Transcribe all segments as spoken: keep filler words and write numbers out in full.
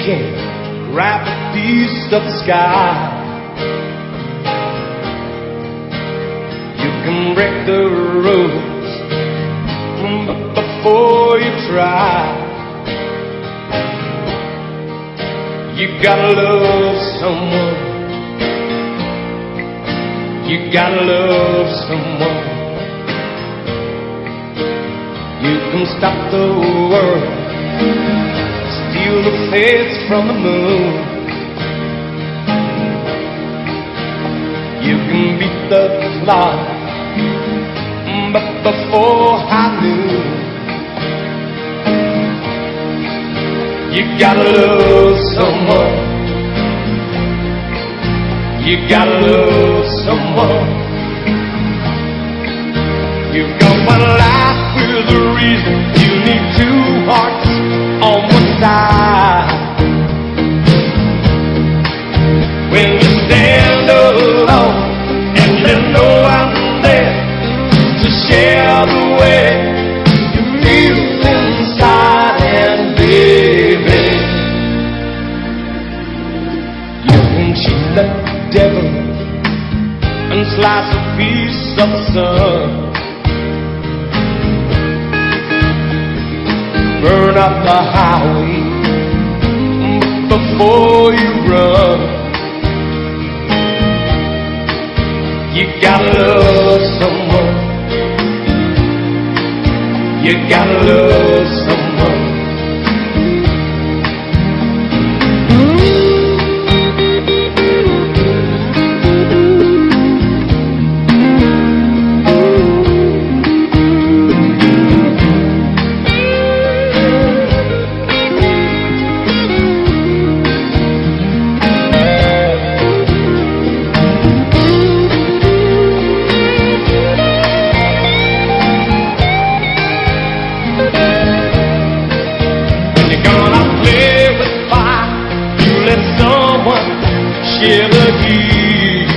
can grab a piece of the sky. You can break the rules, but before you try, you gotta love someone. You gotta love someone. You can stop the world, steal the faith from the moon. You can beat the clock, but before high noon, you gotta love someone. You gotta love someone. You've got one life with a reason. You need two hearts on one side. When you stand alone and there's no one there to share the way you feel inside, and baby, you can cheat the devil and slice a piece of the sun. Burn up the highway before you run. You gotta love someone. You gotta love someone. Share the heat.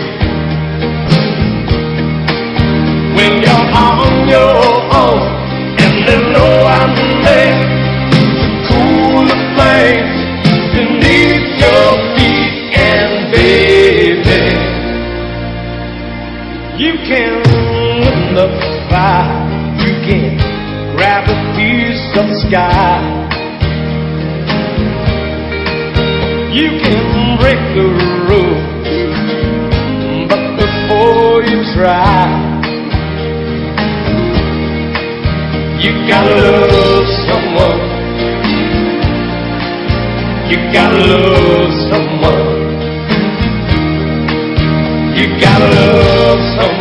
When you're on your own and there's no one there to cool the flames beneath your feet, and baby, you can win the fight. You can grab a piece of the sky. You can break the rules, but before you try, you gotta love someone. You gotta love someone. You gotta love someone.